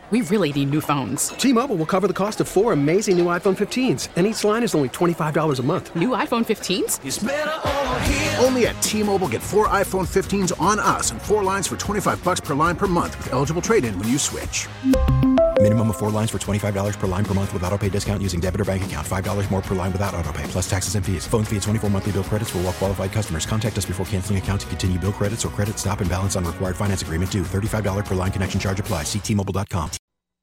We really need new phones. T-Mobile will cover the cost of 4 amazing new iPhone 15s, and each line is only $25 a month. New iPhone 15s? It's better over here. Only at T-Mobile, get 4 iPhone 15s on us and 4 lines for $25 per line per month with eligible trade-in when you switch. Minimum of 4 lines for $25 per line per month with autopay discount using debit or bank account. $5 more per line without autopay, plus taxes and fees. Phone fee at 24 monthly bill credits for well-qualified customers. Contact us before canceling account to continue bill credits or credit stop and balance on required finance agreement due. $35 per line connection charge applies. See T-Mobile.com.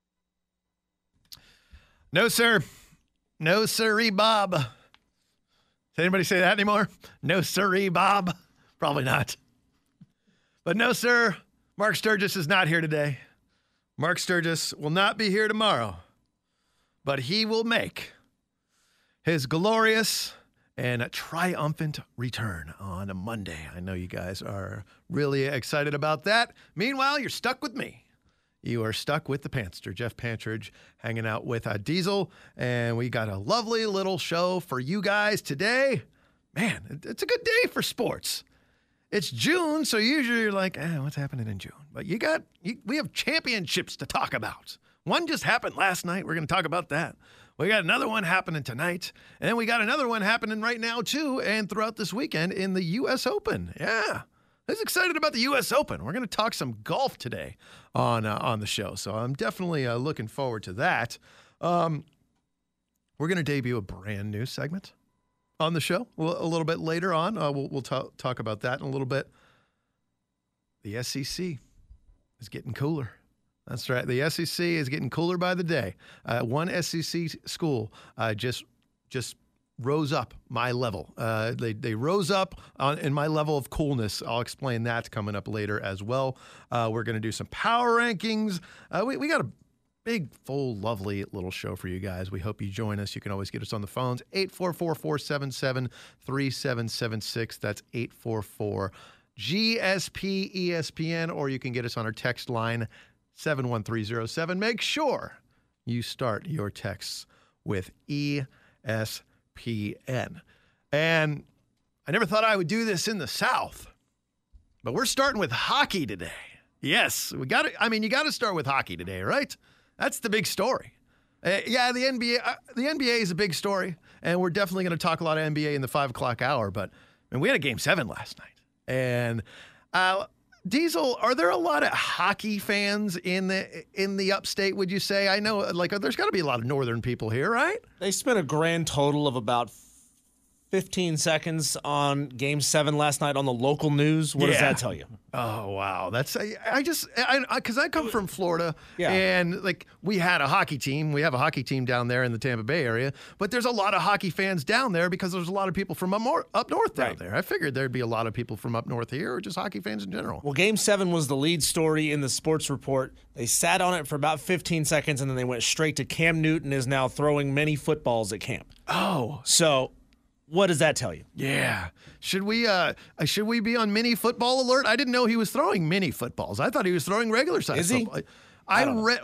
No, sir. No, sirree, Bob. Does anybody say that anymore? No, sirree, Bob. Probably not. But no, sir. Mark Sturgis is not here today. Mark Sturgis will not be here tomorrow, but he will make his glorious and triumphant return on a Monday. I know you guys are really excited about that. Meanwhile, you're stuck with me. You are stuck with the Pantster, Jeff Pantridge, hanging out with Diesel, and we got a lovely little show for you guys today. Man, it's a good day for sports. It's June, so usually you're like, what's happening in June? But we have championships to talk about. One just happened last night. We're going to talk about that. We got another one happening tonight. And then we got another one happening right now, too, and throughout this weekend in the U.S. Open. Yeah. I was excited about the U.S. Open. We're going to talk some golf today on the show, so I'm definitely looking forward to that. We're going to debut a brand new segment on the show a little bit later on. We'll talk about that in a little bit. The SEC is getting cooler. That's right. The SEC is getting cooler by the day. One SEC school just rose up my level. They rose up in my level of coolness. I'll explain that coming up later as well. We're going to do some power rankings. We got a big, full, lovely little show for you guys. We hope you join us. You can always get us on the phones, 844-477-3776. That's 844-GSP-ESPN, or you can get us on our text line, 71307. Make sure you start your texts with ESPN. And I never thought I would do this in the South, but we're starting with hockey today. Yes, you got to start with hockey today, right? That's the big story. The NBA is a big story, and we're definitely going to talk a lot of NBA in the 5 o'clock hour, but we had a Game 7 last night. And Diesel, are there a lot of hockey fans in the upstate, would you say? I know, there's got to be a lot of northern people here, right? They spent a grand total of about 15 seconds on Game 7 last night on the local news. What does that tell you? Oh, wow. That's because I come from Florida, Yeah. and we had a hockey team. We have a hockey team down there in the Tampa Bay area, but there's a lot of hockey fans down there because there's a lot of people from up north down there. I figured there'd be a lot of people from up north here, or just hockey fans in general. Well, Game 7 was the lead story in the sports report. They sat on it for about 15 seconds, and then they went straight to Cam Newton is now throwing many footballs at camp. Oh. So what does that tell you? Yeah. Should we be on mini football alert? I didn't know he was throwing mini footballs. I thought he was throwing regular size football. I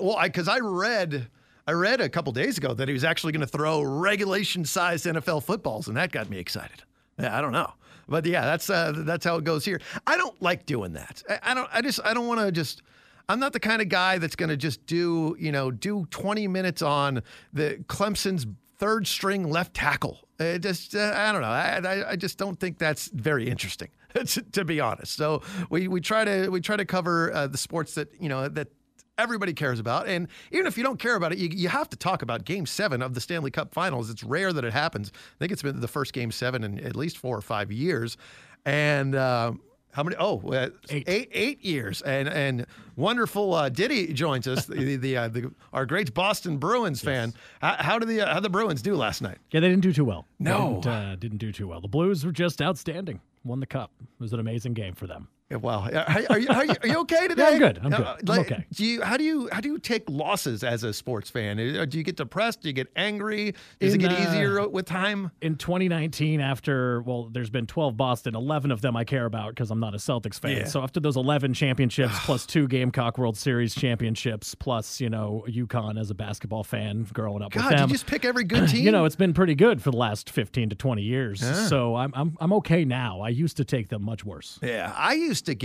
read a couple days ago that he was actually going to throw regulation sized NFL footballs, and that got me excited. Yeah, I don't know. But yeah, that's how it goes here. I don't like doing that. I don't want to just. I'm not the kind of guy that's going to just do 20 minutes on the Clemson's third string left tackle. I don't know. I just don't think that's very interesting, to be honest. So we try to cover the sports that that everybody cares about, and even if you don't care about it, you have to talk about Game 7 of the Stanley Cup Finals. It's rare that it happens. I think it's been the first Game 7 in at least 4 or 5 years, and. How many? Oh, 8 years, and wonderful Diddy joins us, our great Boston Bruins fan. How did the Bruins do last night? Yeah, they didn't do too well. No, didn't do too well. The Blues were just outstanding. Won the cup. It was an amazing game for them. Wow. Are you okay today? Yeah, I'm good. I'm good. I'm okay. How do you take losses as a sports fan? Do you get depressed? Do you get angry? Does it get easier with time? In 2019, there's been 12 Boston. 11 of them I care about because I'm not a Celtics fan. Yeah. So after those 11 championships plus 2 Gamecock World Series championships plus, UConn as a basketball fan growing up with them. You just pick every good team? It's been pretty good for the last 15 to 20 years. Yeah. So I'm okay now. I used to take them much worse. Yeah, I used to get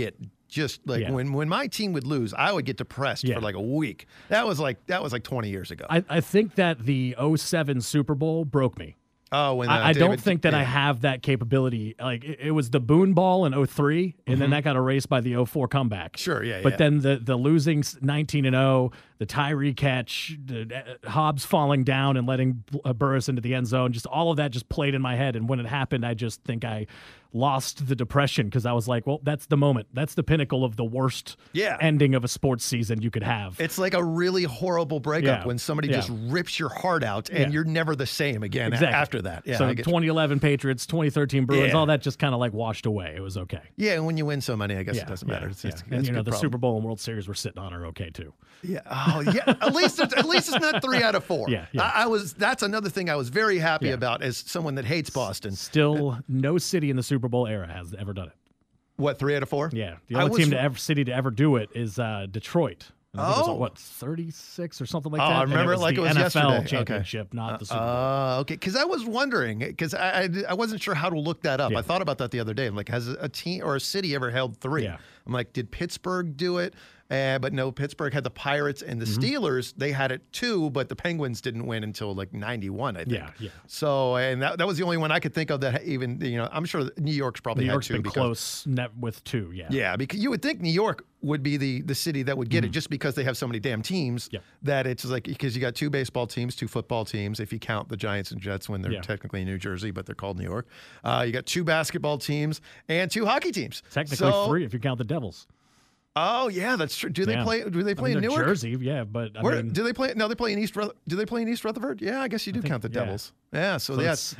just like when my team would lose, I would get depressed for like a week. That was like 20 years ago. I think that the 2007 Super Bowl broke me. Oh, when I don't think that I have that capability. Like it was the Boone Ball in 2003, and then that got erased by the 2004 comeback. Sure, yeah. But then the losing 19-0, the Tyree catch, the Hobbs falling down and letting Burris into the end zone, just all of that just played in my head. And when it happened, I just think I lost the depression because I was like, well, that's the moment. That's the pinnacle of the worst ending of a sports season you could have. It's like a really horrible breakup when somebody just rips your heart out and you're never the same again after that. Yeah, so 2011 Patriots, 2013 Bruins, all that just kind of like washed away. It was okay. Yeah, and when you win so many, I guess it doesn't matter. And the Super Bowl and World Series we're sitting on are okay too. Yeah. Oh, yeah. At least it's not 3 out of 4. Yeah. That's another thing I was very happy about as someone that hates Boston. Still, no city in the Super Bowl era has ever done it. What, 3 out of 4? Yeah. The only city to ever do it is Detroit. I think it was, 36 or something like that? I remember it like it was NFL yesterday. championship, not the Super Bowl. Okay. Because I was wondering, because I wasn't sure how to look that up. I thought about that the other day. I'm like, has a team or a city ever held 3? Yeah. I'm like, did Pittsburgh do it? But no, Pittsburgh had the Pirates and the Steelers. They had it too, but the Penguins didn't win until like 91, I think. Yeah. So, and that was the only one I could think of that even, I'm sure New York's probably New York's had 2. been close net with 2, yeah. Yeah, because you would think New York would be the city that would get it just because they have so many damn teams that it's like, because you got 2 baseball teams, 2 football teams, if you count the Giants and Jets when they're technically in New Jersey, but they're called New York. You got 2 basketball teams and 2 hockey teams. Technically 3 if you count the Devils. Oh yeah, that's true. Do they play in Newark? Jersey? Yeah, but do they play? No, they play in East. Do they play in East Rutherford? Yeah, I guess you do count the Devils. Yeah, so that's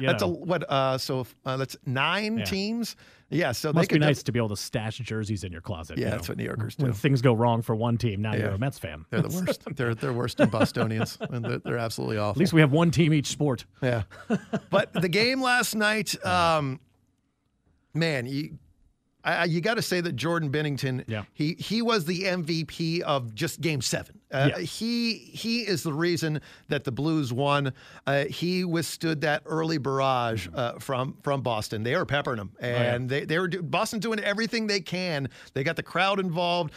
that's 9 teams. Yeah, so must be nice to be able to stash jerseys in your closet. Yeah, that's what New Yorkers do. When things go wrong for one team, now you're a Mets fan. They're the worst. they're worse than Bostonians, and they're absolutely awful. At least we have one team each sport. Yeah, but the game last night, man, you got to say that Jordan Binnington, he was the MVP of just Game 7. He is the reason that the Blues won. He withstood that early barrage from Boston. They were peppering him, and they were Boston doing everything they can. They got the crowd involved.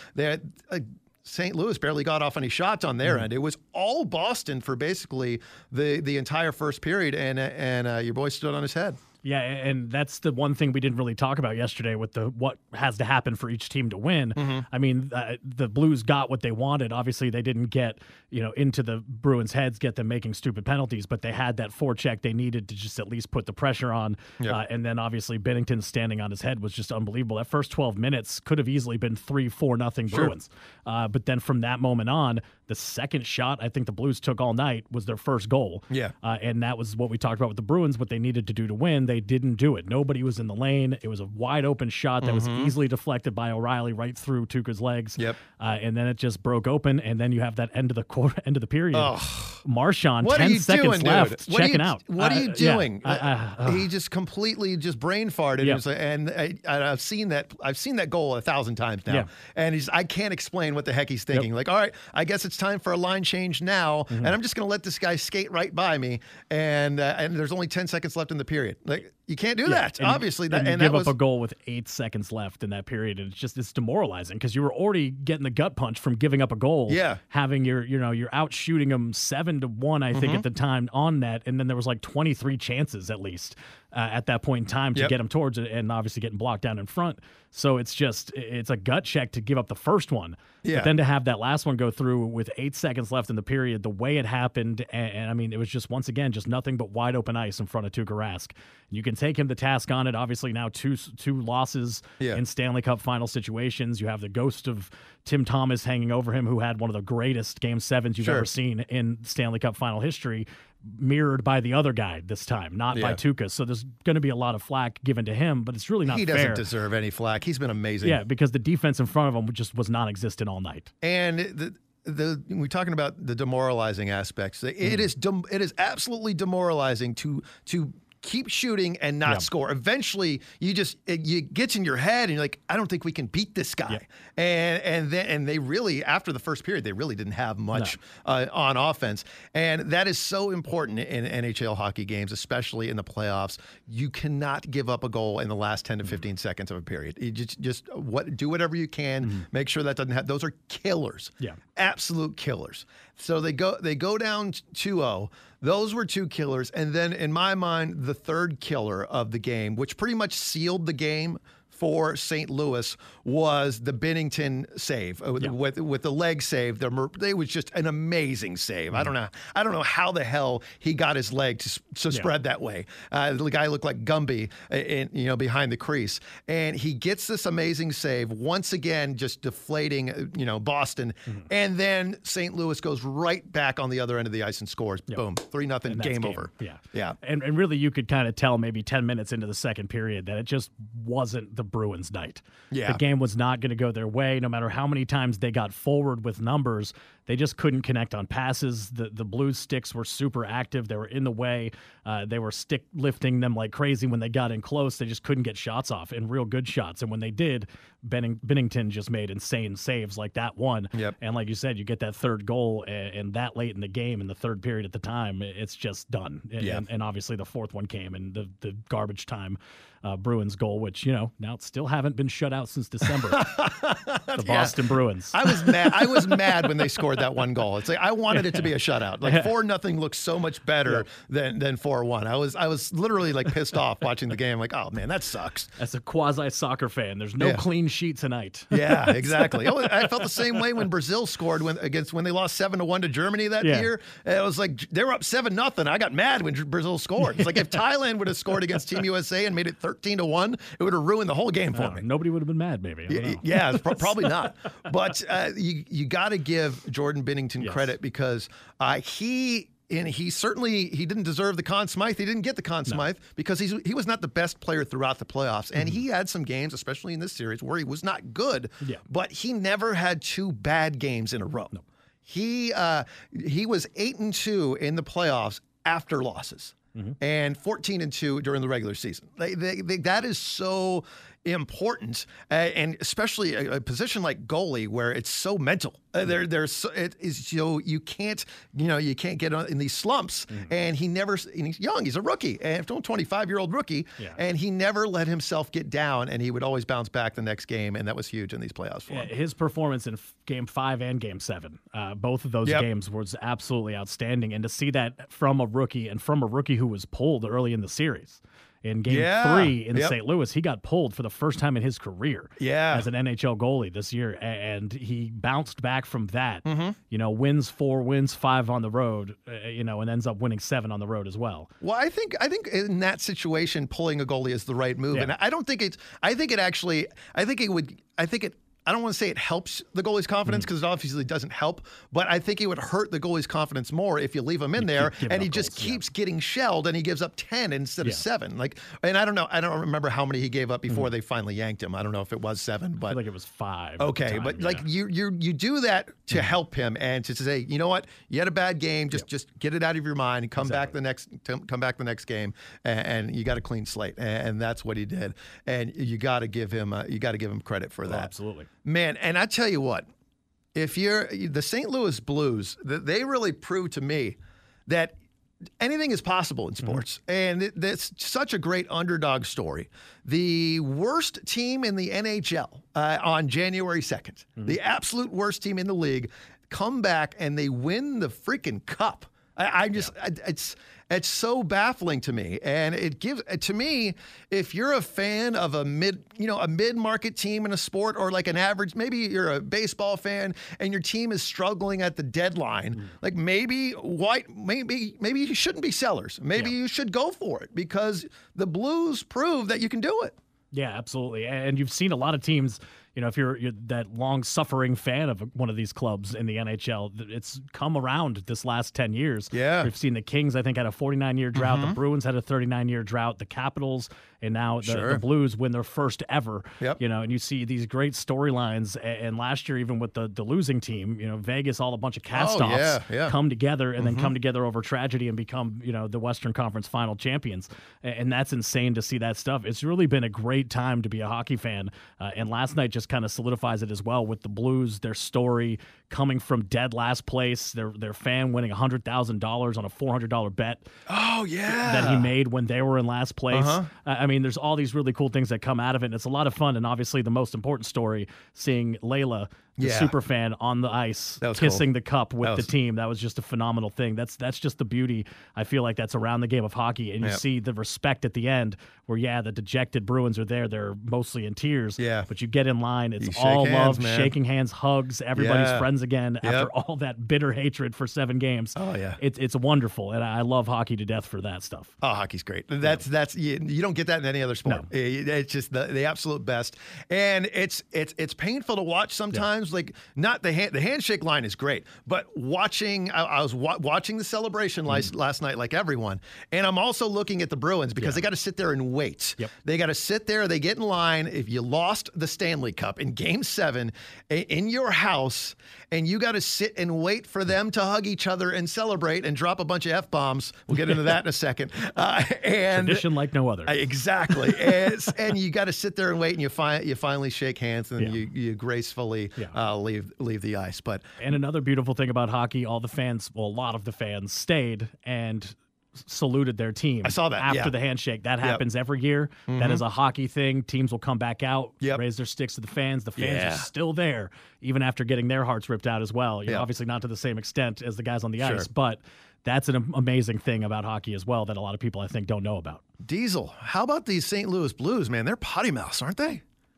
St. Louis barely got off any shots on their end. It was all Boston for basically the entire first period, and your boy stood on his head. Yeah, and that's the one thing we didn't really talk about yesterday with what has to happen for each team to win. I mean, the Blues got what they wanted. Obviously, they didn't get into the Bruins' heads, get them making stupid penalties, but they had that forecheck they needed to just at least put the pressure on. And then obviously Binnington standing on his head was just unbelievable. That first 12 minutes could have easily been 3-4-0 Bruins. But then from that moment on, the second shot I think the Blues took all night was their first goal. And that was what we talked about with the Bruins, what they needed to do to win. They didn't do it. Nobody was in the lane. It was a wide open shot that was easily deflected by O'Reilly right through Tuukka's legs. And then it just broke open. And then you have that end of the period. Marchand, 10 seconds left, checking out. What are you doing? He just completely brain farted. And I've seen that goal 1,000 times now. And I can't explain what the heck he's thinking. Like, all right, I guess it's time for a line change now, and I'm just going to let this guy skate right by me. And there's only 10 seconds left in the period. Like, you can't do that. And, obviously, and you give up a goal with 8 seconds left in that period, and it's demoralizing because you were already getting the gut punch from giving up a goal. Having you're out shooting them 7-1, I think at the time on net, and then there was like 23 chances at least at that point in time to get them towards it, and obviously getting blocked down in front. So it's a gut check to give up the first one. But then to have that last one go through with 8 seconds left in the period, the way it happened, and I mean, it was just, once again, just nothing but wide open ice in front of Tuukka Rask. You can take him to task on it. Obviously now two losses in Stanley Cup final situations. You have the ghost of Tim Thomas hanging over him, who had one of the greatest Game 7s you've ever seen in Stanley Cup final history, mirrored by the other guy this time, not by Tuukka. So there's going to be a lot of flack given to him, but it's really not fair. He doesn't deserve any flack. He's been amazing. Yeah, because the defense in front of him just was non-existent all night. And we're talking about the demoralizing aspects. It is absolutely demoralizing to keep shooting and not score. Eventually, it gets in your head, and you're like, I don't think we can beat this guy. And they really, after the first period, they really didn't have much on offense, and that is so important in NHL hockey games, especially in the playoffs. You cannot give up a goal in the last 10 to 15 seconds of a period. You do whatever you can. Make sure that doesn't happen. Those are killers. Yeah, absolute killers. So they go down 2-0. Those were 2 killers. And then in my mind, the third killer of the game, which pretty much sealed the game for St. Louis, was the Binnington save with the leg save. It was just an amazing save. I don't know how the hell he got his leg to spread that way. The guy looked like Gumby, behind the crease, and he gets this amazing save once again, just deflating, Boston, and then St. Louis goes right back on the other end of the ice and scores. Boom, 3-0, game over. Yeah. And really, you could kind of tell maybe 10 minutes into the second period that it just wasn't the Bruins' night. The game was not going to go their way. No matter how many times they got forward with numbers, they just couldn't connect on passes. The Blues sticks were super active. They were in the way. They were stick lifting them like crazy when they got in close. They just couldn't get shots off, and real good shots. And when they did, Binnington just made insane saves like that one. And like you said, you get that third goal, and that late in the game, in the third period at the time, it's just done. And obviously the fourth one came, and the garbage time Bruins goal, which, now still haven't been shut out since December. The Boston Bruins. I was mad. I was mad when they scored that one goal. It's like I wanted it to be a shutout. Like 4-0 looks so much better than 4-1. I was literally like pissed off watching the game. Like, oh man, that sucks. As a quasi soccer fan, there's no clean sheet tonight. Yeah, exactly. I felt the same way when Brazil scored when they lost 7-1 to Germany that year. It was like they were up 7-0. I got mad when Brazil scored. It's like if Thailand would have scored against Team USA and made it 13-1, it would have ruined the whole game for me. Nobody would have been mad, maybe. Yeah, probably not. But you got to give Jordan Binnington credit because he didn't deserve the Conn Smythe. He didn't get the Conn Smythe because he was not the best player throughout the playoffs. And he had some games, especially in this series, where he was not good. But he never had 2 bad games in a row. He was 8-2 in the playoffs after losses. And 14-2 during the regular season. That is so important, and especially a position like goalie where it's so mental. You can't get in these slumps. And he's young. He's a rookie, and a 25-year-old rookie, and he never let himself get down. And he would always bounce back the next game, and that was huge in these playoffs for him. His performance in Game 5 and Game 7, both of those games was absolutely outstanding. And to see that from a rookie, and from a rookie who was pulled early in the series. In Game 3 in St. Louis, he got pulled for the first time in his career as an NHL goalie this year, and he bounced back from that. Wins 4, wins 5 on the road, and ends up winning 7 on the road as well. Well, I think in that situation, pulling a goalie is the right move, and I don't think it's. I think it. I don't want to say it helps the goalie's confidence because it obviously doesn't help, but I think it would hurt the goalie's confidence more if you leave him in there and he just keeps getting shelled and he gives up 10 instead of 7. And I don't know. I don't remember how many he gave up before they finally yanked him. I don't know if it was 7, but I feel like it was 5. Okay, but you do that to help him and to say, you know what, you had a bad game, just get it out of your mind and come back the next game, and you got a clean slate, and that's what he did. And you got to give him credit for that. Absolutely. Man, and I tell you what, if you're the St. Louis Blues, they really proved to me that anything is possible in sports. And that's such a great underdog story. The worst team in the NHL on January 2nd, the absolute worst team in the league, come back and they win the freaking cup. It's so baffling to me, and it gives to me, if you're a fan of a mid-market team in a sport, or like an average, maybe you're a baseball fan and your team is struggling at the deadline, like maybe you shouldn't be sellers. Maybe you should go for it because the Blues prove that you can do it. Yeah, absolutely. And you've seen a lot of teams, if you're that long-suffering fan of one of these clubs in the NHL, it's come around this last 10 years. Yeah. We've seen the Kings, I think, had a 49-year drought. The Bruins had a 39-year drought. The Capitals and now the Blues win their first ever. Yep. And you see these great storylines. And last year, even with the losing team, Vegas, all a bunch of cast-offs come together and then come together over tragedy and become, the Western Conference Final champions. And that's insane to see that stuff. It's really been a great time to be a hockey fan. And last night just kind of solidifies it as well with the Blues, their story coming from dead last place, their fan winning $100,000 on a $400 bet. Oh, yeah. That he made when they were in last place. I mean, there's all these really cool things that come out of it, and it's a lot of fun. And obviously the most important story, seeing Layla, the super fan, on the ice kissing the cup with the team. That was just a phenomenal thing. That's just the beauty, I feel like, that's around the game of hockey. And you see the respect at the end where, the dejected Bruins are there. They're mostly in tears. Yeah. But you get in line. It's all love, shaking hands, hugs. Everybody's friends again after all that bitter hatred for 7 games. Oh, yeah. It's wonderful. And I love hockey to death for that stuff. Oh, hockey's great. That's you don't get that in any other sport. No. It's just the absolute best. And it's painful to watch sometimes. Like, not the handshake line is great, but watching, I was watching the celebration last night, like everyone, and I'm also looking at the Bruins because they got to sit there and wait. Yep. They got to sit there. They get in line. If you lost the Stanley Cup in Game 7 in your house, and you got to sit and wait for them to hug each other and celebrate and drop a bunch of F-bombs. We'll get into that in a second. And tradition like no other. Exactly. And you got to sit there and wait, and you finally shake hands, and then you gracefully leave the ice. And another beautiful thing about hockey, all the fans, well, a lot of the fans stayed and saluted their team. I saw that after the handshake. That happens every year. That is a hockey thing. Teams will come back out, raise their sticks to the fans. The fans are still there, even after getting their hearts ripped out as well. Obviously not to the same extent as the guys on the ice, but that's an amazing thing about hockey as well that a lot of people, I think, don't know about. Diesel, how about these St. Louis Blues, man? They're potty mouths, aren't they?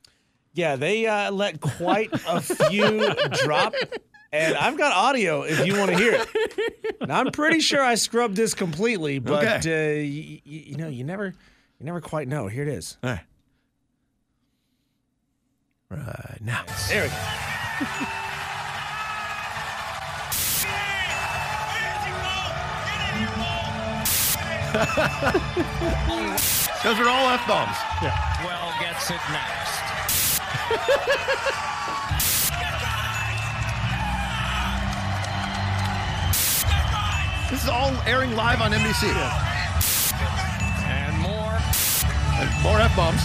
Yeah, they let quite a few drop. And I've got audio if you want to hear it. Now, I'm pretty sure I scrubbed this completely, but you never quite know. Here it is. All right now. There we go. Those are all F-bombs. Yeah. Well, gets it next. This is all airing live on NBC. And more. And more F-bombs.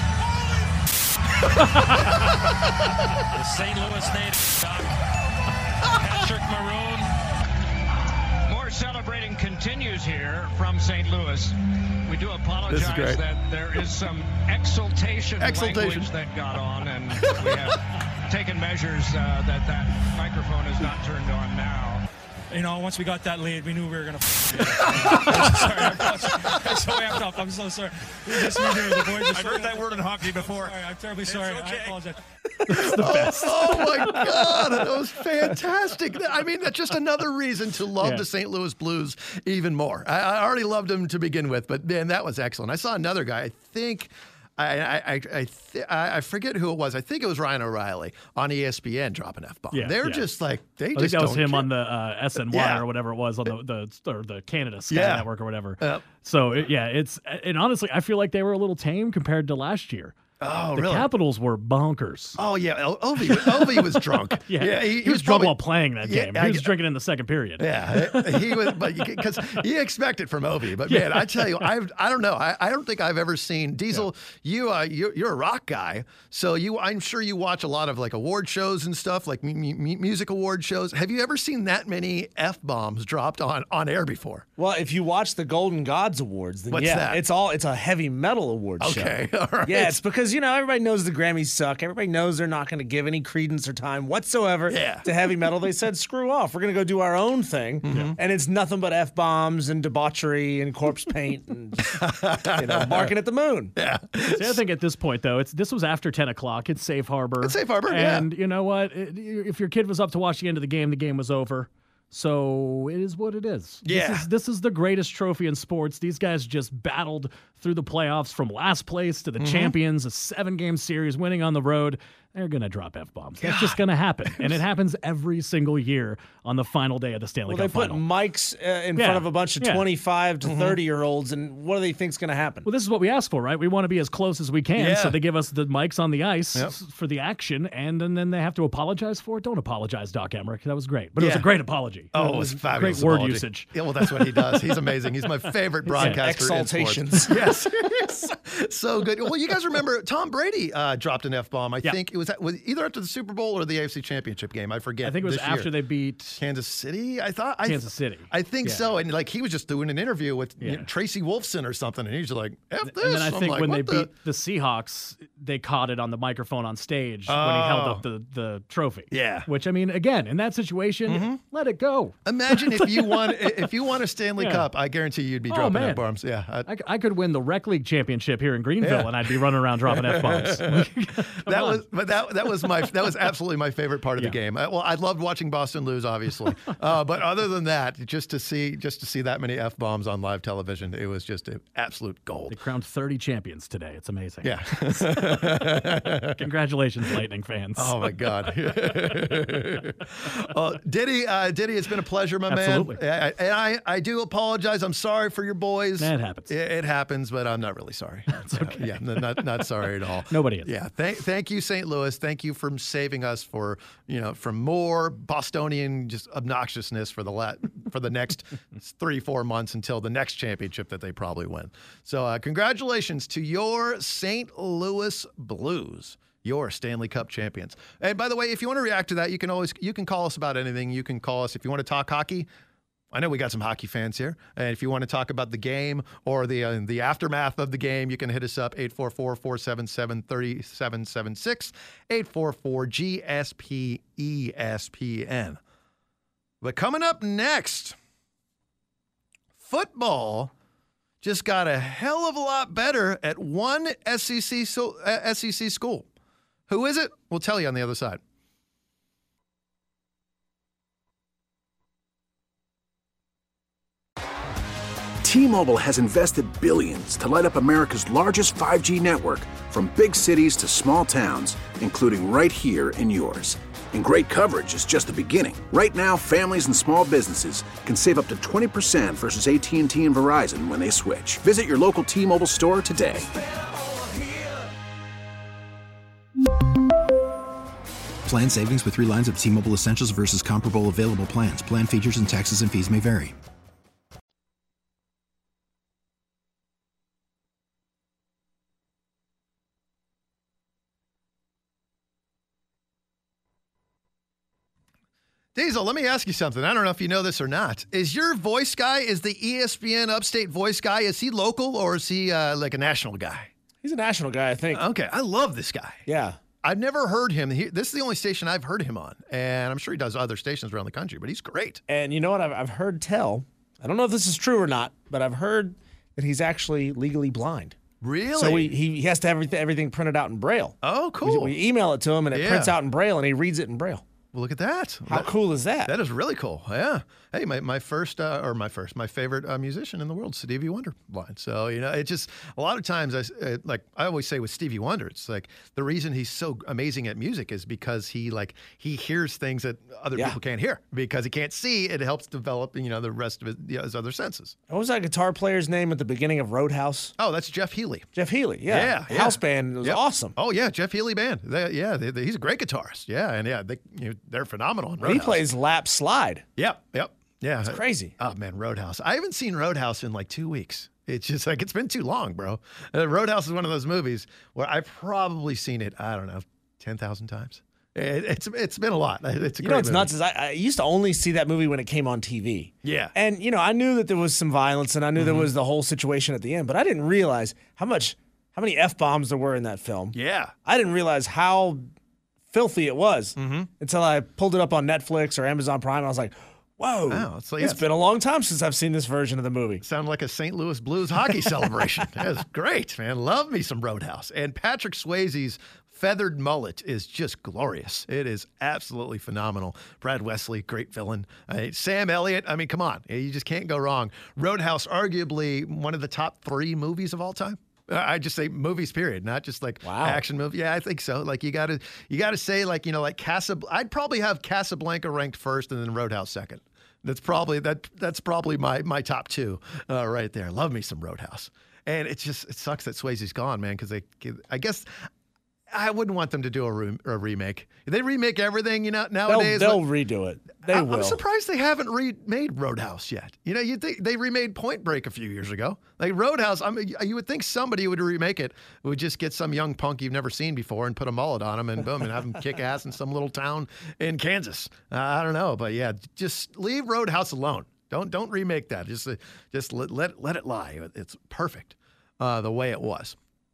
The St. Louis native, Patrick Maroon. More celebrating continues here from St. Louis. We do apologize that there is some exultation language that got on, and we have taken measures that microphone is not turned on now. Once we got that lead, we knew we were going to sorry, I'm so amped up. I'm so sorry. The boys I've heard that word in hockey before. Sorry, I'm terribly sorry. Okay. I apologize. It's the best. Oh, my God. That was fantastic. I mean, that's just another reason to love the St. Louis Blues even more. I already loved them to begin with, but, man, that was excellent. I saw another guy, I think – I forget who it was. I think it was Ryan O'Reilly on ESPN dropping F-bomb. They're just like I think that was him on the SNY or whatever it was on the Canada Sky Network or whatever. So and honestly, I feel like they were a little tame compared to last year. Oh, the really? Capitals were bonkers. Oh, yeah. Ovi was drunk. He was drunk while playing that game. He was drinking in the second period. Yeah, he was, but because you expect it from Ovi. But, man, I tell you, I don't know. I don't think I've ever seen Diesel. You're a rock guy, so I'm sure you watch a lot of like award shows and stuff, like music award shows. Have you ever seen that many F-bombs dropped on air before? Well, if you watch the Golden Gods Awards, then What's that? It's a heavy metal award show. Okay, all right. Yeah, it's because everybody knows the Grammys suck. Everybody knows they're not going to give any credence or time whatsoever to heavy metal. They said, screw off. We're going to go do our own thing. And it's nothing but F-bombs and debauchery and corpse paint and barking at the moon. Yeah. See, I think at this point, though, this was after 10 o'clock. It's safe harbor. It's safe harbor, and you know what? If your kid was up to watch the end of the game was over. So it is what it is. Yeah. This is the greatest trophy in sports. These guys just battled through the playoffs from last place to the champions, a 7-game series, winning on the road. they're going to drop F-bombs. That's just going to happen. And it happens every single year on the final day of the Stanley Cup final. They put mics in front of a bunch of 25 to 30-year-olds, and what do they think's going to happen? Well, this is what we ask for, right? We want to be as close as we can, so they give us the mics on the ice for the action, and then they have to apologize for it. Don't apologize, Doc Emmerich. That was great. But it was a great apology. Oh, it was fabulous. Great word usage. Yeah, well, that's what he does. He's amazing. He's my favorite broadcaster. Exaltations. Yes. So good. Well, you guys remember Tom Brady dropped an F-bomb. I think it was either after the Super Bowl or the AFC Championship game. I forget. I think it was after they beat Kansas City. Kansas City. I think so. And like he was just doing an interview with Tracy Wolfson or something, and he's like, F this. And then I think when they beat the Seahawks, they caught it on the microphone on stage when he held up the trophy. Yeah. Which, I mean, again, in that situation, let it go. Imagine if you won a Stanley Cup, I guarantee you'd be dropping F-bombs. Yeah. I could win the Rec League championship here in Greenville, and I'd be running around dropping F-bombs. that was absolutely my favorite part of the game. Well, I loved watching Boston lose, obviously, but other than that, just to see that many F-bombs on live television, it was just an absolute gold. They crowned 30 champions today. It's amazing. Yeah. Congratulations, Lightning fans. Oh my God. Diddy, it's been a pleasure, my Absolutely. man. And I do apologize. I'm sorry for your boys. It happens. It happens, but I'm not really sorry. It's okay. Yeah, not sorry at all. Nobody is. Yeah. Thank you, St. Louis. Thank you for saving us from more Bostonian just obnoxiousness for the next 3-4 months until the next championship that they probably win. So congratulations to your St. Louis Blues, your Stanley Cup champions. And by the way, if you want to react to that, you can call us about anything. You can call us if you want to talk hockey. I know we got some hockey fans here. And if you want to talk about the game or the aftermath of the game, you can hit us up 844-477-3776, 844-GSP-ESPN. But coming up next, football just got a hell of a lot better at one SEC school. Who is it? We'll tell you on the other side. T-Mobile has invested billions to light up America's largest 5G network, from big cities to small towns, including right here in yours. And great coverage is just the beginning. Right now, families and small businesses can save up to 20% versus AT&T and Verizon when they switch. Visit your local T-Mobile store today. Plan savings with 3 lines of T-Mobile Essentials versus comparable available plans. Plan features and taxes and fees may vary. Diesel, let me ask you something. I don't know if you know this or not. Is your voice guy, is the ESPN Upstate voice guy, is he local or is he like a national guy? He's a national guy, I think. Okay, I love this guy. Yeah. I've never heard him. This is the only station I've heard him on, and I'm sure he does other stations around the country, but he's great. And you know what? I've heard tell, I don't know if this is true or not, but I've heard that he's actually legally blind. Really? So he has to have everything printed out in Braille. Oh, cool. We email it to him, and it prints out in Braille, and he reads it in Braille. Well, look at that. How cool is that? That is really cool. Yeah. Hey, my favorite musician in the world, Stevie Wonder, blind. So, it's just a lot of times, I always say with Stevie Wonder, it's like the reason he's so amazing at music is because he hears things that other people can't hear because he can't see. It helps develop, the rest of his other senses. What was that guitar player's name at the beginning of Roadhouse? Oh, that's Jeff Healey. Jeff Healey, yeah. House band was awesome. Oh, yeah, Jeff Healey Band. He's a great guitarist. Yeah, and they're phenomenal in Roadhouse. He plays lap slide. Yep. Yeah. It's crazy. Oh, man, Roadhouse. I haven't seen Roadhouse in like 2 weeks. It's just like, it's been too long, bro. Roadhouse is one of those movies where I've probably seen it, I don't know, 10,000 times. It's been a lot. It's a great movie. Nuts is I used to only see that movie when it came on TV. Yeah. And, I knew that there was some violence and I knew there was the whole situation at the end, but I didn't realize how many F-bombs there were in that film. Yeah. I didn't realize how filthy it was until I pulled it up on Netflix or Amazon Prime. And I was like, whoa, wow, it's been a long time since I've seen this version of the movie. Sounded like a St. Louis Blues hockey celebration. That's great, man. Love me some Roadhouse. And Patrick Swayze's feathered mullet is just glorious. It is absolutely phenomenal. Brad Wesley, great villain. Sam Elliott, I mean, come on. You just can't go wrong. Roadhouse, arguably one of the top 3 movies of all time. I just say movies, period, not just like action movie. Yeah, I think so. Like you gotta say like like I'd probably have Casablanca ranked first and then Roadhouse second. That's probably my top two right there. Love me some Roadhouse. And it sucks that Swayze's gone, man, because I guess I wouldn't want them to do a remake. They remake everything, nowadays. They'll redo it. They will. I'm surprised they haven't remade Roadhouse yet. You'd think they remade Point Break a few years ago. Like Roadhouse, you would think somebody would remake it. Would just get some young punk you've never seen before and put a mullet on him and boom, and have him kick ass in some little town in Kansas. I don't know, but yeah, just leave Roadhouse alone. Don't remake that. Just let it lie. It's perfect the way it was.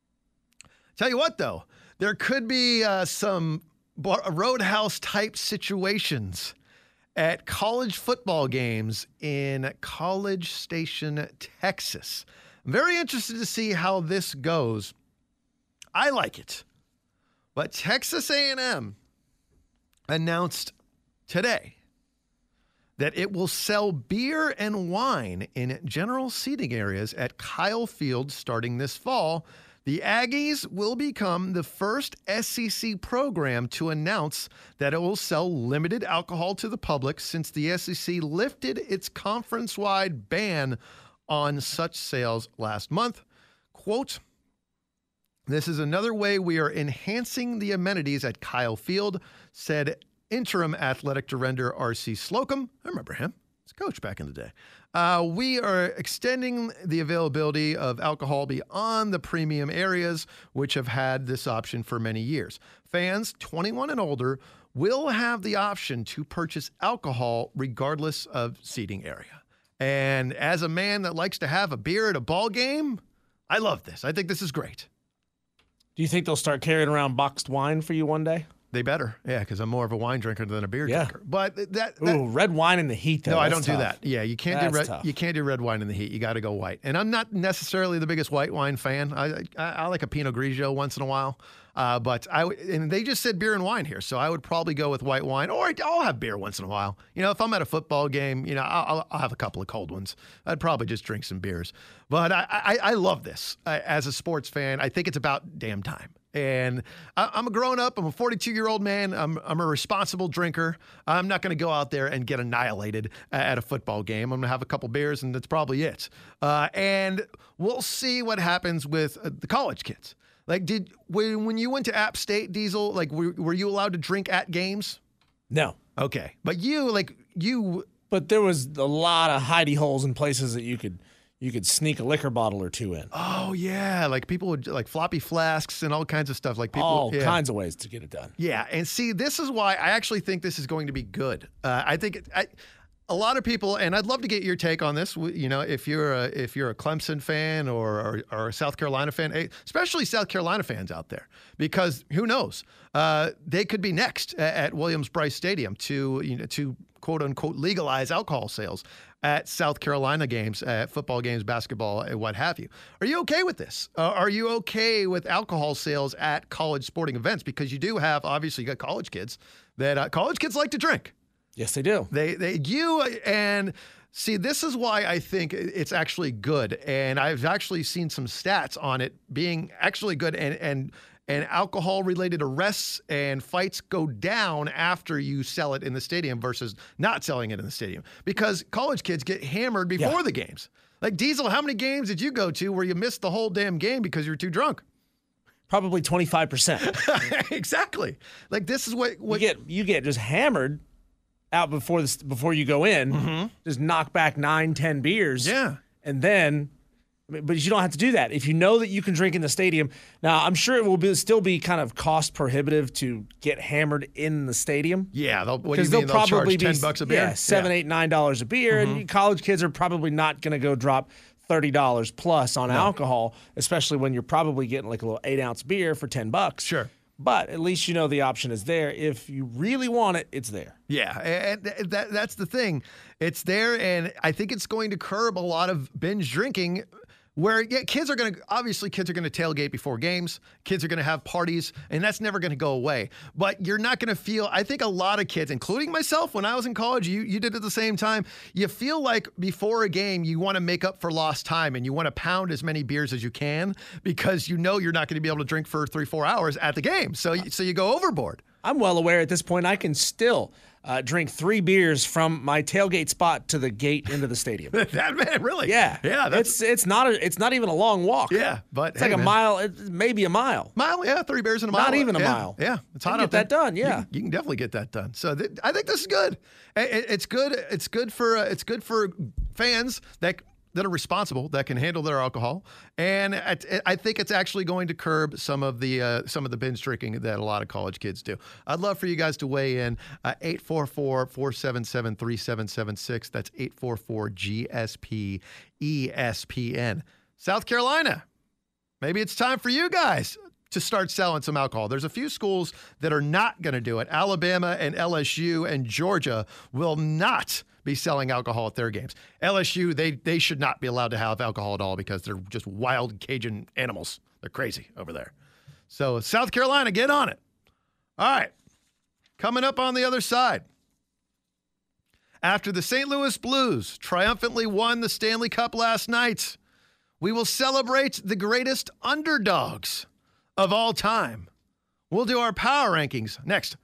Tell you what, though, there could be some Roadhouse type situations at college football games in College Station, Texas. I'm very interested to see how this goes. I like it, but Texas A&M announced today that it will sell beer and wine in general seating areas at Kyle Field starting this fall. The Aggies will become the first SEC program to announce that it will sell limited alcohol to the public since the SEC lifted its conference-wide ban on such sales last month. Quote, "This is another way we are enhancing the amenities at Kyle Field," said interim athletic director R.C. Slocum. I remember him. He's a coach back in the day. "We are extending the availability of alcohol beyond the premium areas, which have had this option for many years. Fans 21 and older will have the option to purchase alcohol regardless of seating area." And as a man that likes to have a beer at a ball game, I love this. I think this is great. Do you think they'll start carrying around boxed wine for you one day? They better, yeah, because I'm more of a wine drinker than a beer drinker. But ooh, red wine in the heat, though. No, I don't do tough. that. Yeah, you can't do red. You can't do red wine in the heat. You got to go white. And I'm not necessarily the biggest white wine fan. I like a Pinot Grigio once in a while. But they just said beer and wine here, so I would probably go with white wine, or I'll have beer once in a while. If I'm at a football game, I'll have a couple of cold ones. I'd probably just drink some beers. But I love this as a sports fan. I think it's about damn time. And I'm a grown up. I'm a 42-year-old man. I'm a responsible drinker. I'm not going to go out there and get annihilated at a football game. I'm going to have a couple beers, and that's probably it. And we'll see what happens with the college kids. Like, when you went to App State, Diesel, like, were you allowed to drink at games? No. Okay. But But there was a lot of hidey holes in places that you could sneak a liquor bottle or two in. Oh, yeah. Like, people would, like, floppy flasks and all kinds of stuff. Like all kinds of ways to get it done. Yeah. And see, this is why I actually think this is going to be good. I think a lot of people, and I'd love to get your take on this. If you're a Clemson fan or a South Carolina fan, especially South Carolina fans out there, because who knows, they could be next at Williams-Brice Stadium to quote unquote legalize alcohol sales at South Carolina games, at football games, basketball, and what have you. Are you okay with this? Are you okay with alcohol sales at college sporting events? Because you do have, obviously, you got college kids that college kids like to drink. Yes, they do. And see, this is why I think it's actually good. And I've actually seen some stats on it being actually good. And alcohol-related arrests and fights go down after you sell it in the stadium versus not selling it in the stadium. Because college kids get hammered before the games. Like, Diesel, how many games did you go to where you missed the whole damn game because you're too drunk? Probably 25%. Exactly. Like, this is what you get just hammered out before you go in, just knock back 9-10 beers. Yeah. And then, but you don't have to do that. If you know that you can drink in the stadium, now I'm sure it will still be kind of cost prohibitive to get hammered in the stadium. Yeah. They'll probably charge $10 a beer? Yeah, $7, $8, $9 a beer. And college kids are probably not going to go drop $30 plus on alcohol, especially when you're probably getting like a little 8-ounce beer for $10. Sure. But at least you know the option is there. If you really want it, it's there. Yeah, and that's the thing. It's there, and I think it's going to curb a lot of binge drinking where kids are going to tailgate before games. Kids are going to have parties, and that's never going to go away. But you're not going to feel, I think a lot of kids, including myself when I was in college, you did it at the same time, you feel like before a game you want to make up for lost time and you want to pound as many beers as you can because you know you're not going to be able to drink for 3-4 hours at the game. So you go overboard. I'm well aware at this point I can still drink 3 beers from my tailgate spot to the gate into the stadium. That man, really? Yeah. It's not even a long walk. Yeah, but it's like a mile, maybe a mile. Yeah, 3 beers in a mile. Not even a mile. Yeah, it's hot. Get that done. Yeah, you can definitely get that done. So I think this is good. It's good. It's good for fans that are responsible, that can handle their alcohol, and I think it's actually going to curb some of the binge drinking that a lot of college kids do. I'd love for you guys to weigh in. 844-477-3776. That's 844-GSP-ESPN. South Carolina, maybe it's time for you guys to start selling some alcohol. There's a few schools that are not going to do it. Alabama and LSU and Georgia will not be selling alcohol at their games. LSU, they should not be allowed to have alcohol at all because they're just wild Cajun animals. They're crazy over there. So South Carolina, get on it. All right. Coming up on the other side. After the St. Louis Blues triumphantly won the Stanley Cup last night, we will celebrate the greatest underdogs of all time. We'll do our power rankings next.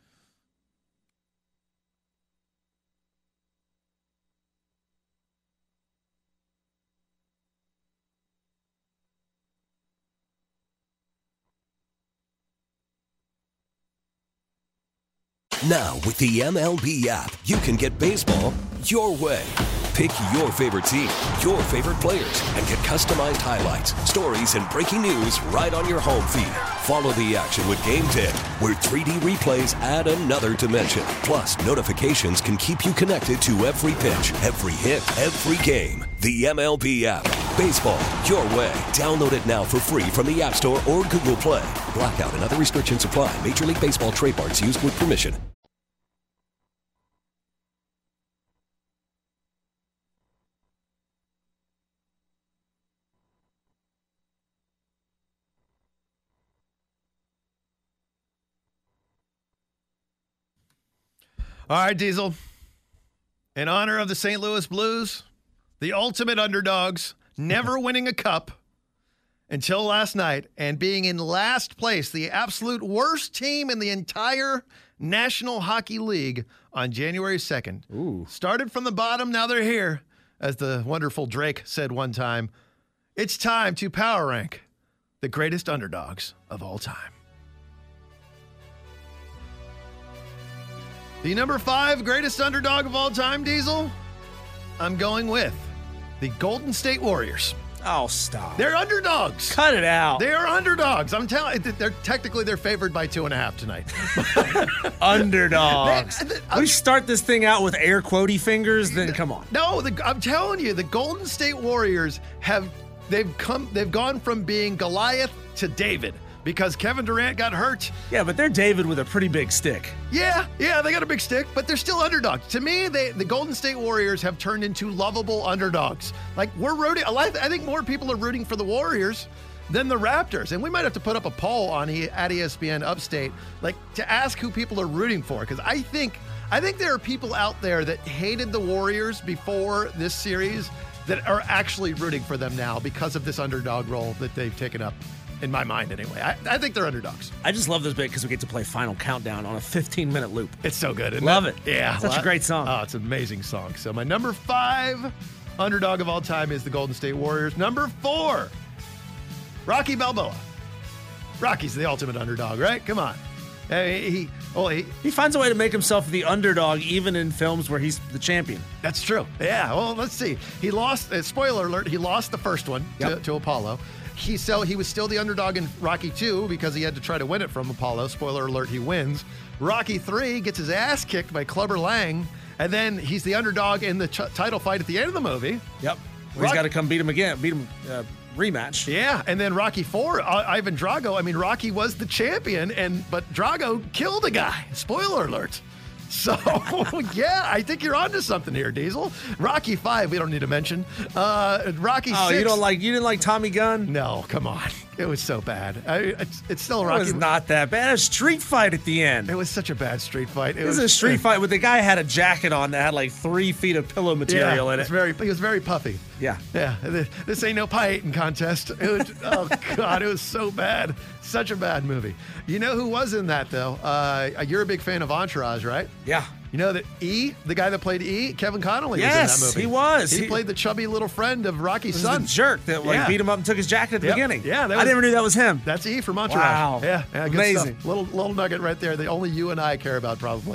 Now, with the MLB app, you can get baseball your way. Pick your favorite team, your favorite players, and get customized highlights, stories, and breaking news right on your home feed. Follow the action with Game 10, where 3D replays add another dimension. Plus, notifications can keep you connected to every pitch, every hit, every game. The MLB app. Baseball your way. Download it now for free from the App Store or Google Play. Blackout and other restrictions apply. Major League Baseball trademarks used with permission. All right, Diesel. In honor of the St. Louis Blues, the ultimate underdogs, never winning a cup until last night and being in last place, the absolute worst team in the entire National Hockey League on January 2nd. Ooh. Started from the bottom, now they're here. As the wonderful Drake said one time, it's time to power rank the greatest underdogs of all time. The number 5 greatest underdog of all time, Diesel, I'm going with the Golden State Warriors. Oh, stop. They're underdogs. Cut it out. They're underdogs. I'm telling you, they're favored by 2.5 tonight. Underdogs. We start this thing out with air quotey fingers, then come on. No, I'm telling you, the Golden State Warriors they've gone from being Goliath to David. Because Kevin Durant got hurt. Yeah, but they're David with a pretty big stick. Yeah, they got a big stick, but they're still underdogs. To me, the Golden State Warriors have turned into lovable underdogs. Like, we're rooting, I think more people are rooting for the Warriors than the Raptors. And we might have to put up a poll at ESPN Upstate, like, to ask who people are rooting for. Because I think there are people out there that hated the Warriors before this series that are actually rooting for them now because of this underdog role that they've taken up. In my mind, anyway. I think they're underdogs. I just love this bit because we get to play Final Countdown on a 15-minute loop. It's so good, isn't Love it? it. Yeah. Such a great song. Oh, it's an amazing song. So my number 5 underdog of all time is the Golden State Warriors. Number 4, Rocky Balboa. Rocky's the ultimate underdog, right? Come on. He finds a way to make himself the underdog even in films where he's the champion. That's true. Yeah, well, let's see. He lost, spoiler alert, he lost the first one to Apollo. He was still the underdog in Rocky 2 because he had to try to win it from Apollo. Spoiler alert, he wins. Rocky 3 gets his ass kicked by Clubber Lang, and then he's the underdog in the title fight at the end of the movie. Yep. Well, he's got to come beat him again, rematch. Yeah, and then Rocky 4, Ivan Drago. I mean, Rocky was the champion, but Drago killed a guy. Spoiler alert. So, yeah, I think you're onto something here, Diesel. Rocky 5, we don't need to mention. Rocky 6. Oh, you didn't like Tommy Gunn? No, come on. It was so bad. It's still a Rocky. It was not that bad. A street fight at the end. It was such a bad street fight. It was a street fight, but the guy had a jacket on that had like 3 feet of pillow material in it. He was very puffy. Yeah. Yeah. This ain't no pie eating contest. It was, oh, God, it was so bad. Such a bad movie. You know who was in that, though? You're a big fan of Entourage, right? Yeah. You know that the guy that played E, Kevin Connolly, was in that movie. He was. He played the chubby little friend of Rocky's son. The jerk that beat him up and took his jacket at the beginning. Yeah, I never knew that was him. That's E from Entourage. Wow. Yeah, good amazing stuff. Little nugget right there that only you and I care about, probably.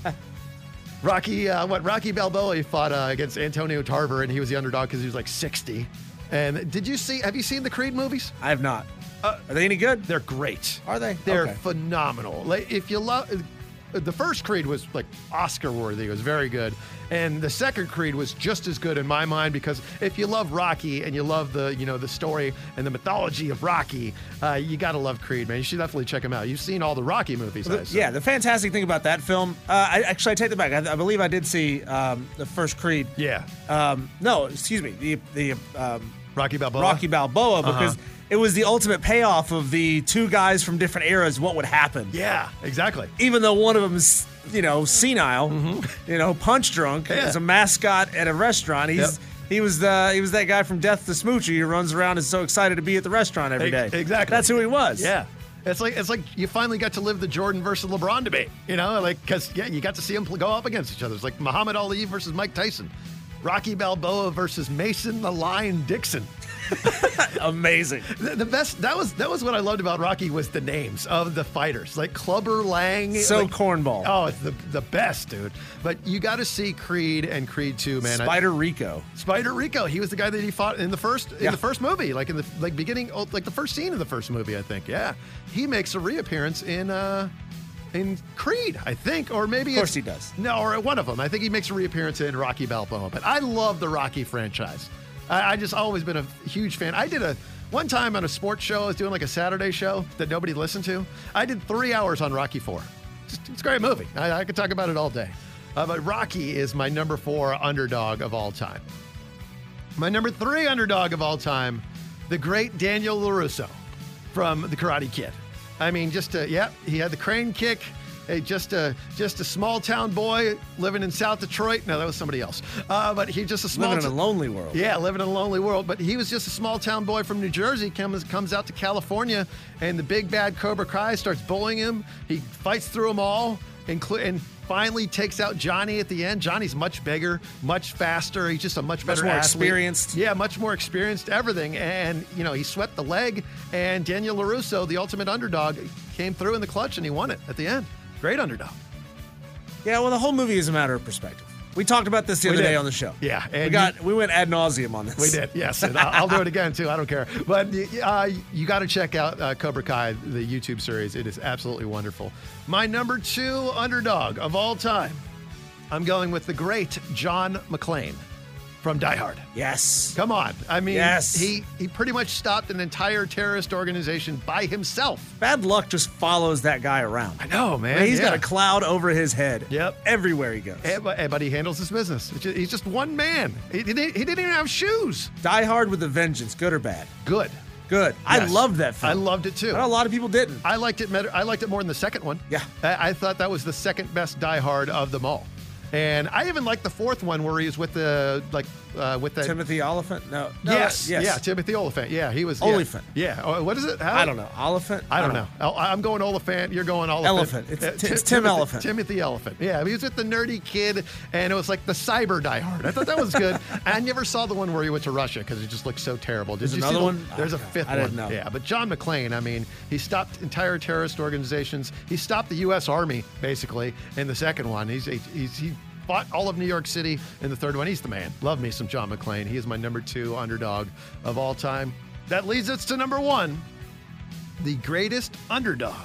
Rocky Balboa, he fought against Antonio Tarver, and he was the underdog because he was like 60. And have you seen the Creed movies? I have not. Are they any good? They're great. Are they? They're phenomenal. Like, if you love, the first Creed was like Oscar worthy. It was very good, and the second Creed was just as good in my mind, because if you love Rocky and you love the story and the mythology of Rocky, you gotta love Creed, man. You should definitely check them out. You've seen all the Rocky movies. Yeah, the fantastic thing about that film, I take that back. I believe I did see the first Creed. Yeah. No, excuse me, the Rocky Balboa. Rocky Balboa, because it was the ultimate payoff of the two guys from different eras, what would happen. Yeah, exactly. Even though one of them is, senile, punch drunk, as a mascot at a restaurant. He was that guy from Death to Smoochie who runs around and is so excited to be at the restaurant every day. Exactly. That's who he was. Yeah. It's like you finally got to live the Jordan versus LeBron debate, because you got to see them go up against each other. It's like Muhammad Ali versus Mike Tyson. Rocky Balboa versus Mason the Lion Dixon. Amazing. The best, that was what I loved about Rocky, was the names of the fighters, like Clubber Lang. So cornball. Oh, it's the best, dude. But you got to see Creed and Creed 2, man. Spider Rico. He was the guy that he fought in the first movie, like in the beginning, like the first scene of the first movie, I think. Yeah, he makes a reappearance in Creed, I think, or maybe of course he does. No, or one of them. I think he makes a reappearance in Rocky Balboa. But I love the Rocky franchise. I just always been a huge fan. I did one time on a sports show. I was doing like a Saturday show that nobody listened to. I did 3 hours on Rocky 4. It's a great movie. I could talk about it all day. But Rocky is my number 4 underdog of all time. My number 3 underdog of all time, the great Daniel LaRusso from The Karate Kid. I mean, he had the crane kick. Just a small town boy living in South Detroit. No, that was somebody else. But he just a small living in a lonely world. Yeah, living in a lonely world. But he was just a small town boy from New Jersey. Comes out to California, and the big bad Cobra Kai starts bullying him. He fights through them all, and finally takes out Johnny at the end. Johnny's much bigger, much faster. He's just a much better more athlete. Experienced. Yeah, much more experienced, everything. And, he swept the leg, and Daniel LaRusso, the ultimate underdog, came through in the clutch, and he won it at the end. Great underdog. Yeah, well, the whole movie is a matter of perspective. We talked about this the other day on the show. Yeah. And we went ad nauseum on this. We did, yes. And I'll do it again, too. I don't care. But you got to check out Cobra Kai, the YouTube series. It is absolutely wonderful. My number 2 underdog of all time, I'm going with the great John McClane from Die Hard. Yes. Come on. I mean, yes. He pretty much stopped an entire terrorist organization by himself. Bad luck just follows that guy around. I know, man. I mean, he's got a cloud over his head. Yep. Everywhere he goes. But he handles his business. He's just one man. He didn't even have shoes. Die Hard with a Vengeance, good or bad? Good. Yes. I loved that film. I loved it, too. I know a lot of people didn't. I liked it more than the second one. Yeah. I thought that was the second best Die Hard of them all. And I even liked the fourth one where he was with the Timothy Oliphant? No. Yes. Yeah, Timothy Oliphant. Yeah, he was. Oliphant. Yeah. Oh, what is it? How? I don't know. Oliphant? I don't know. I'm going Oliphant. You're going Oliphant. Elephant. It's Tim Elephant. Timothy Elephant. Yeah, he was with the nerdy kid, and it was like the cyber Die Hard. I thought that was good. I never saw the one where he went to Russia because it just looked so terrible. There's another one? There's a fifth one. I didn't know. Yeah, but John McClane, I mean, he stopped entire terrorist organizations. He stopped the U.S. Army, basically, in the second one. He fought all of New York City in the third one. He's the man. Love me some John McClane. He is my number 2 underdog of all time. That leads us to number 1, the greatest underdog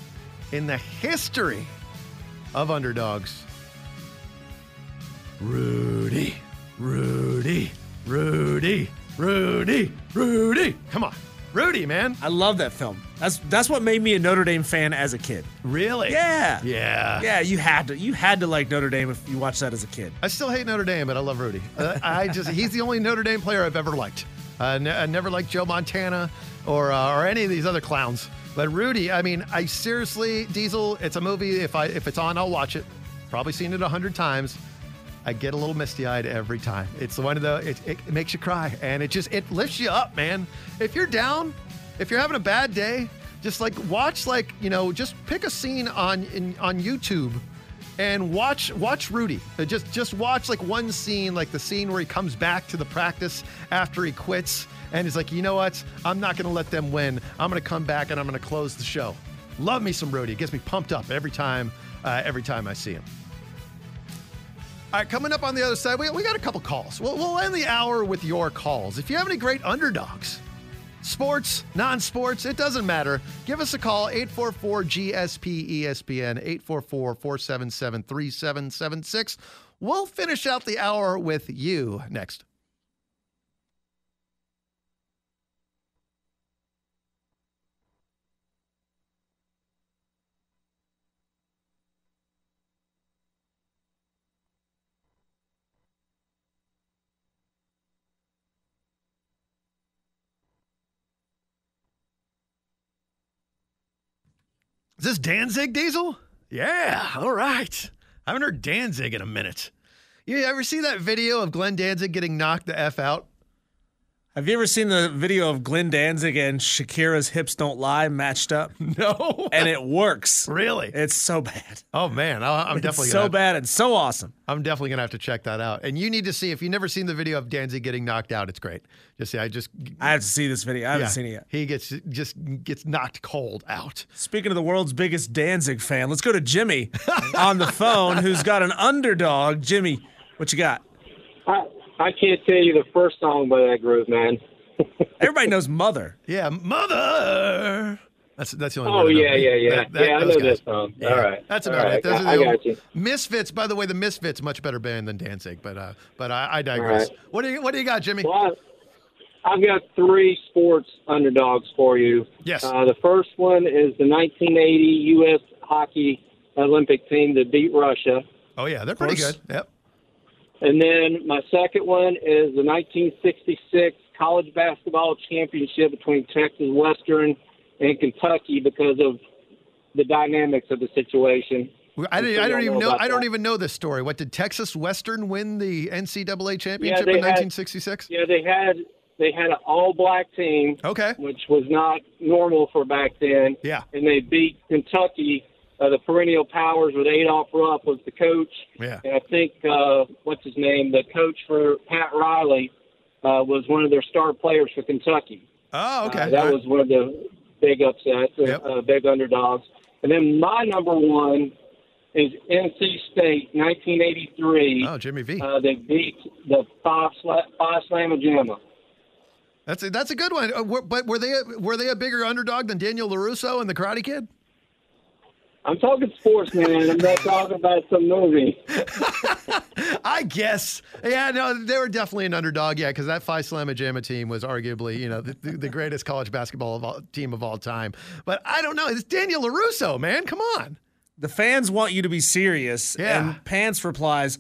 in the history of underdogs. Rudy. Come on. Rudy, man. I love that film. That's what made me a Notre Dame fan as a kid. Really? Yeah. Yeah. Yeah, you had to like Notre Dame if you watched that as a kid. I still hate Notre Dame, but I love Rudy. He's the only Notre Dame player I've ever liked. I never liked Joe Montana or any of these other clowns. But Rudy, I mean, I seriously, Diesel, it's a movie. If it's on, I'll watch it. Probably seen it 100 times. I get a little misty-eyed every time. It's one of it makes you cry, and it lifts you up, man. If you're down, if you're having a bad day, just watch just pick a scene on YouTube and watch Rudy. Just watch one scene, like the scene where he comes back to the practice after he quits, and he's like, you know what? I'm not going to let them win. I'm going to come back and I'm going to close the show. Love me some Rudy. It gets me pumped up every time I see him. All right, coming up on the other side, we got a couple calls. We'll end the hour with your calls. If you have any great underdogs, sports, non-sports, it doesn't matter. Give us a call, 844-GSP-ESPN, 844-477-3776. We'll finish out the hour with you next. Is this Danzig, Diesel? Yeah, all right. I haven't heard Danzig in a minute. You ever see that video of Glenn Danzig getting knocked the F out? Have you ever seen the video of Glenn Danzig and Shakira's Hips Don't Lie matched up? No. And it works. Really? It's so bad. Oh, man. I'm definitely so bad and so awesome. I'm definitely going to have to check that out. And you need to see, if you've never seen the video of Danzig getting knocked out, it's great. I have to see this video. I haven't seen it yet. He gets knocked cold out. Speaking of the world's biggest Danzig fan, let's go to Jimmy on the phone, who's got an underdog. Jimmy, what you got? I can't tell you the first song by that group, man. Everybody knows Mother. Yeah, Mother. That's the only one. Oh, yeah. I know guys. this song. Yeah. All right. That's about it. I got you. Misfits, by the way, the Misfits, much better band than Danzig, but I digress. Right. What do you got, Jimmy? Well, I've got 3 sports underdogs for you. Yes. The first one is the 1980 U.S. hockey Olympic team that beat Russia. Oh, yeah, they're pretty good. Yep. And then my second one is the 1966 college basketball championship between Texas Western and Kentucky because of the dynamics of the situation. I don't even know this story. What, did Texas Western win the NCAA championship in 1966? Yeah, they had an all-black team, which was not normal for back then. Yeah. And they beat Kentucky. The perennial powers with Adolph Rupp was the coach. Yeah. And I think, what's his name, the coach for Pat Riley was one of their star players for Kentucky. Oh, okay. That was one of the big upsets, big underdogs. And then my number one is NC State, 1983. Oh, Jimmy V. They beat the Five Slamma Jamma. That's a good one. But were they a bigger underdog than Daniel LaRusso and the Karate Kid? I'm talking sports, man. I'm not talking about some movie. I guess. Yeah, no, they were definitely an underdog, because that Phi Slamma Jamma team was arguably, the greatest college basketball team of all time. But I don't know. It's Daniel LaRusso, man. Come on. The fans want you to be serious, and Pants replies,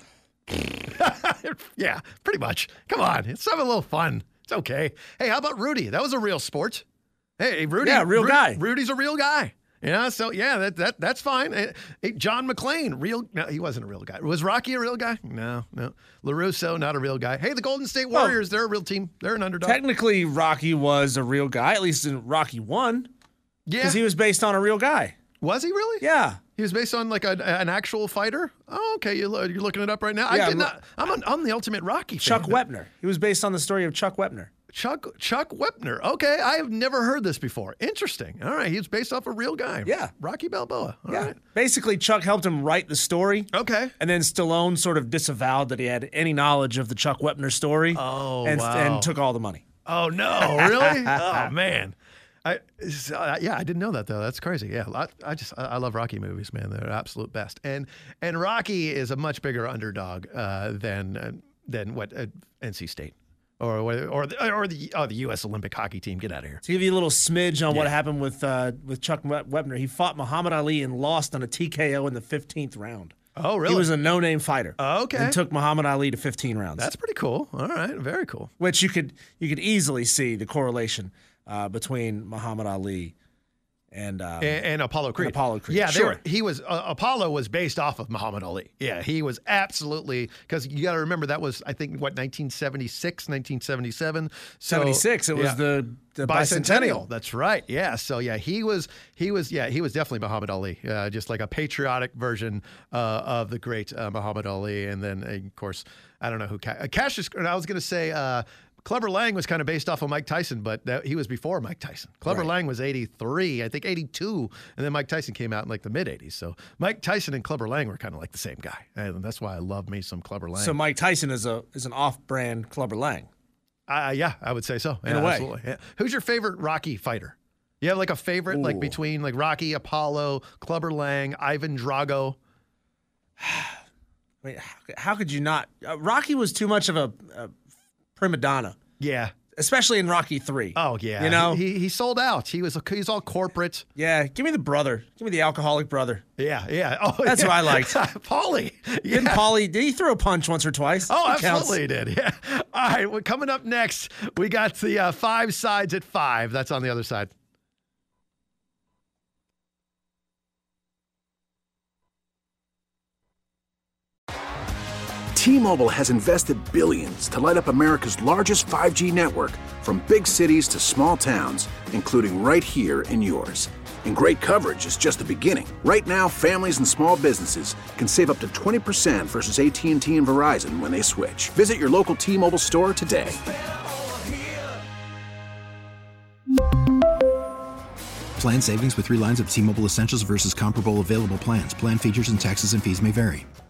yeah, pretty much. Come on. It's have a little fun. It's okay. Hey, how about Rudy? That was a real sport. Hey, Rudy. Yeah, real guy. Rudy's a real guy. Yeah, so that's fine. Hey, John McClane, no, he wasn't a real guy. Was Rocky a real guy? No. LaRusso, not a real guy. Hey, the Golden State Warriors, they're a real team. They're an underdog. Technically, Rocky was a real guy, at least in Rocky 1. Yeah. Because he was based on a real guy. Was he really? Yeah. He was based on an actual fighter? Oh, okay. You're looking it up right now? Yeah, I did not. I'm the ultimate Rocky fan. Chuck Wepner. He was based on the story of Chuck Wepner. Chuck Wepner. Okay, I have never heard this before. Interesting. All right, he's based off a real guy. Yeah. Rocky Balboa. All right. Basically, Chuck helped him write the story. Okay. And then Stallone sort of disavowed that he had any knowledge of the Chuck Wepner story. Oh, wow. And took all the money. Oh, no. Really? Oh, man. I didn't know that, though. That's crazy. Yeah, I love Rocky movies, man. They're the absolute best. And Rocky is a much bigger underdog than what NC State. or the U.S. Olympic hockey team. Get out of here. To give you a little smidge on what happened with Chuck Wepner, he fought Muhammad Ali and lost on a TKO in the 15th round. Oh, really? He was a no-name fighter. Oh, okay. And took Muhammad Ali to 15 rounds. That's pretty cool. All right, very cool. Which you could easily see the correlation between Muhammad Ali and Apollo Creed. Yeah, he was Apollo was based off of Muhammad Ali. Yeah, he was absolutely, because you got to remember that was, I think, 1976, 1977. 76. It was the bicentennial. That's right. Yeah. So yeah, he was definitely Muhammad Ali. Just like a patriotic version of the great Muhammad Ali. And then of course, I don't know who Cassius. I was going to say. Clubber Lang was kind of based off of Mike Tyson, but he was before Mike Tyson. Clubber Lang was 83, I think 82, and then Mike Tyson came out in like the mid-80s. So Mike Tyson and Clubber Lang were kind of like the same guy, and that's why I love me some Clubber Lang. So Mike Tyson is an off-brand Clubber Lang. Yeah, I would say so. In a way. Absolutely. Yeah. Who's your favorite Rocky fighter? You have like a favorite, like between like Rocky, Apollo, Clubber Lang, Ivan Drago? Wait, how could you not? Rocky was too much of a prima donna. Yeah. Especially in Rocky 3. Oh, yeah. You know? He sold out. He's all corporate. Yeah. Give me the brother. Give me the alcoholic brother. Yeah. Oh, that's what I liked. Paulie. Yeah. Didn't Paulie, did he throw a punch once or twice? Oh, absolutely he did. Yeah. All right. Well, coming up next, we got the 5 sides at 5. That's on the other side. T-Mobile has invested billions to light up America's largest 5G network, from big cities to small towns, including right here in yours. And great coverage is just the beginning. Right now, families and small businesses can save up to 20% versus AT&T and Verizon when they switch. Visit your local T-Mobile store today. Plan savings with 3 lines of T-Mobile Essentials versus comparable available plans. Plan features and taxes and fees may vary.